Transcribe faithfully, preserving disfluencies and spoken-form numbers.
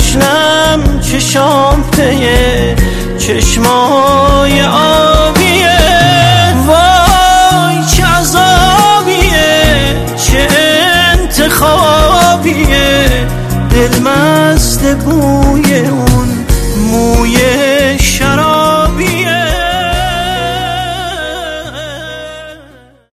تشنم چشام پیه چشمای آبیه. وای چه عذابیه چه انتخابیه، دل مست بوی اون موی